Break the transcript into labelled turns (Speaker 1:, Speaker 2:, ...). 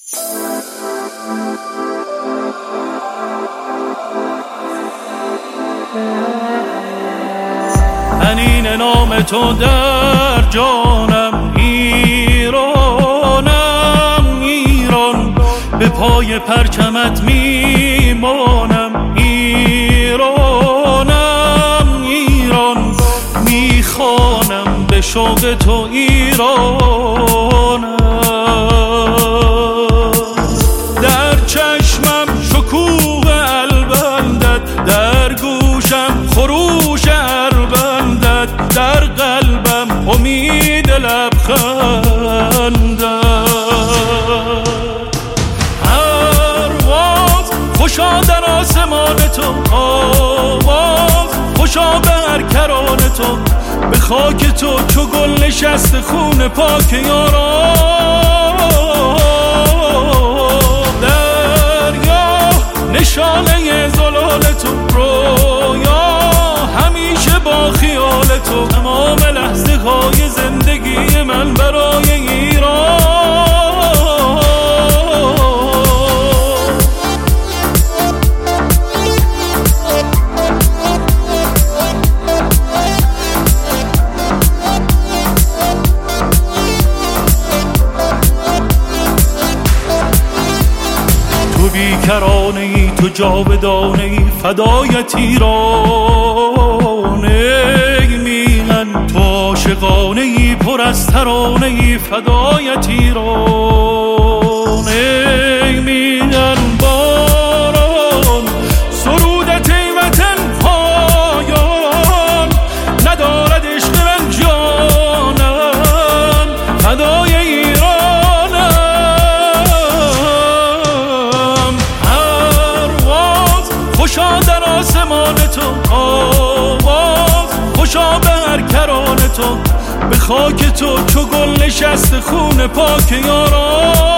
Speaker 1: حنین نام تو در جانم، ایرانم ایران، به پای پرچمت میمانم. ایرانم ایران، میخوانم به شوق تو ایرانم. در چشمم شکوه البندت، در گوشم خروش البندت، در قلبم امید لبخندت. پرواز خوشا در آسمان تو، آواز خوشا به هر کران تو، به خاک تو چو گل نشست خون پاک یاران. دریا نشانه زلال تو، رویا همیشه با خیال تو، تمام لحظه های زندگی من برای ایران. تو بیکرانه ای، تو جاودانه ای، فدایت ایران. ای میهن تو عاشقانه ای، پر از ترانه ای، فدایت ایران. ای میهن باران سرودت ای وطن پایان، ندارد عشق من جانم، فدای خوشا در آسمان تو، آواز خوشا به هر کران تو، به خاک تو چو گل نشست خون پاک یاران.